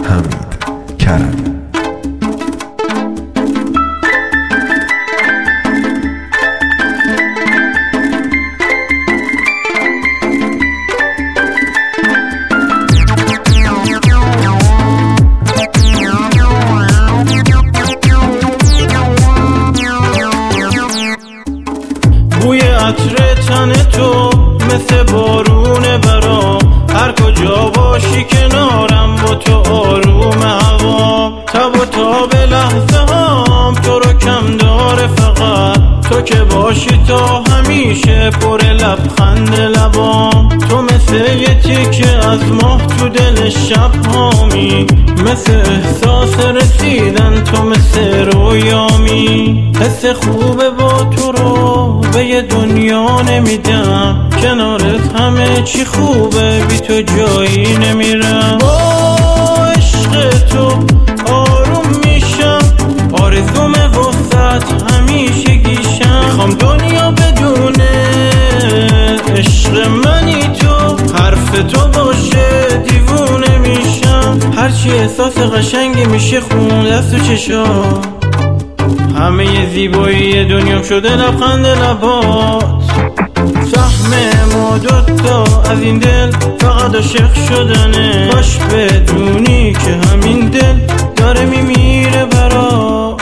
حمید کرمی. بوی عطر تن تو مثل بارون برا، هر کجا باشی کنارم با تو آروم هوا. تب و تاب لحظه هم تو رو کم داره، فقط تو که باشی تا همیشه پر لبخند لبام. تو مثل یه تیکه از ماه تو دل شب هامی، مثل احساس رسیدن تو مثل رویامی. حس خوبه با تو رو به یه دنیا نمیدم، کنارت همه چی خوبه بی تو جایی نمیرم. با عشق تو آروم میشم، آرزومه وسط همیشه گیشم. میخوام دنیا بدونه عشق منی تو، حرف تو باشه دیوونه میشم. هرچی احساس قشنگی میشه خون دست تو چشا، همه زیبایی دنیام شده لبخند لبات. سهم ما دوتا از این دل فقط عاشق شدنه، کاش بدونی که همین دل داره میمیره برات.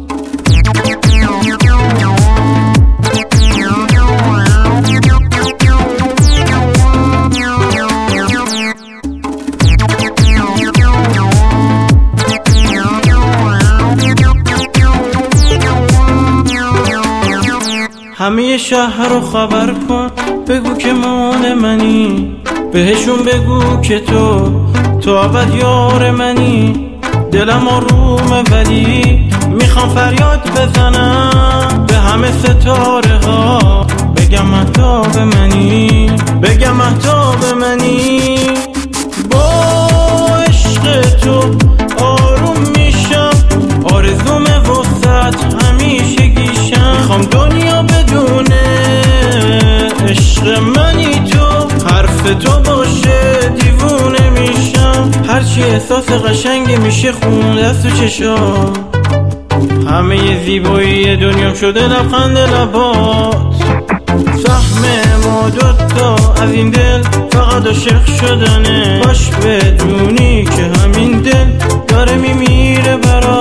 همه شهر رو خبر کن، بگو که مال منی. بهشون بگو که تو ابد یار منی. دلم آرومه ولی میخوام فریاد بزنم به همه ستاره ها، بگم مهتاب منی، بگم مهتاب منی. با عشق تو آروم میشم، آرزومه وسط همیشه گیشم. میخوام دنیا بدونه عشق منی تو، حرف تو باشه دیوونه میشم. هرچی احساس قشنگی میشه خون دست تو چشا، همه زیبایی دنیام شده لبخند لبات. سهم ما دوتا از این دل فقط عاشق شدنه، کاش بدونی که همین دل داره میمیره برات.